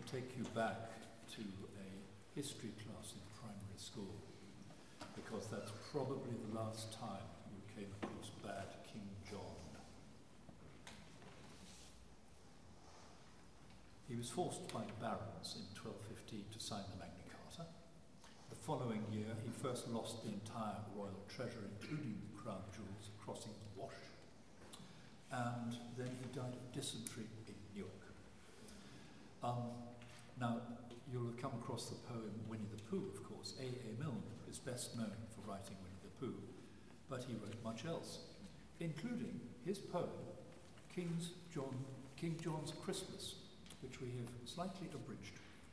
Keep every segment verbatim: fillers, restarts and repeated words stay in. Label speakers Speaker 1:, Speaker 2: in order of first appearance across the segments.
Speaker 1: take you back to a history class in primary school, because that's probably the last time you came across bad King John. He was forced by the barons in twelve fifteen to sign the Magna Carta. The following year, he first lost the entire royal treasure, including the crown jewels, crossing the Wash, and then he died of dysentery in Newark. Um, now, you'll have come across the poem Winnie the Pooh, of course. A A Milne is best known for writing Winnie the Pooh, but he wrote much else, including his poem, King's John, King John's Christmas, which we have slightly abridged.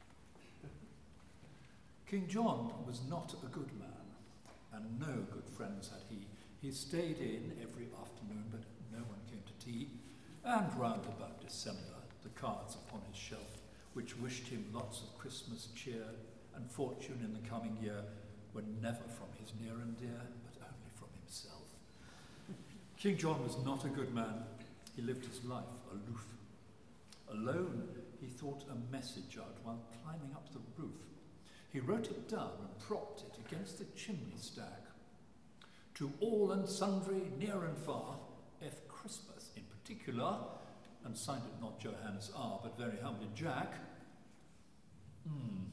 Speaker 1: King John was not a good man, and no good friends had he. He stayed in every afternoon, but no one came to tea, and round about December, the cards upon his shelf, which wished him lots of Christmas cheer and fortune in the coming year, were never from his near and dear, but only from himself. King John was not a good man. He lived his life aloof. Alone, he thought a message out while climbing up the roof. He wrote it down and propped it against the chimney stack. To all and sundry, near and far, F. Christmas in particular, and signed it not Johannes R., but very humbly Jack. Hmm.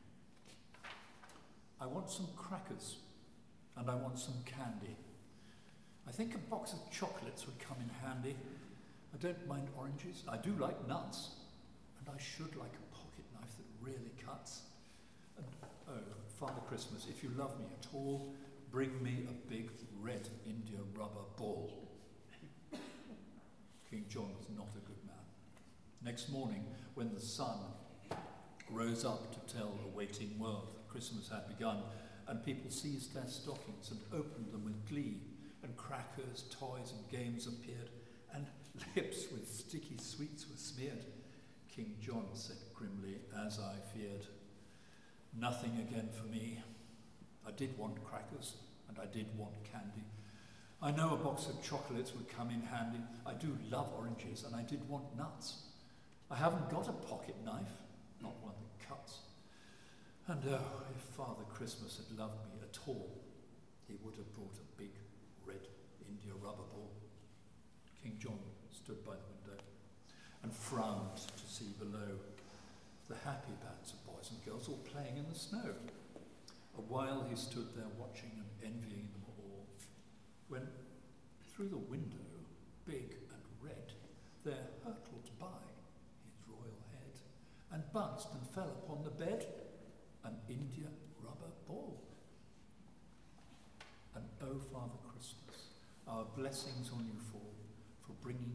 Speaker 1: I want some crackers, and I want some candy. I think a box of chocolates would come in handy. I don't mind oranges. I do like nuts, and I should like a pocket knife that really cuts. And, oh, Father Christmas, if you love me at all, bring me a big red India rubber ball. King John was not a good man. Next morning, when the sun rose up to tell a waiting world that Christmas had begun, and people seized their stockings and opened them with glee, and crackers, toys, and games appeared, and lips with sticky sweets were smeared, King John said grimly, as I feared, nothing again for me. I did want crackers, and I did want candy. I know a box of chocolates would come in handy. I do love oranges, and I did want nuts. I haven't got a pocket knife, not one that cuts. And oh, if Father Christmas had loved me at all, he would have brought a big red India rubber ball. King John stood by the window and frowned to see below the happy bands of boys and girls all playing in the snow. A while he stood there watching and envying them all, when through the window, big and red, there hurtled by his royal head, and bounced and fell upon the bed an India rubber ball. And oh, Father Christmas, our blessings on you fall, for bringing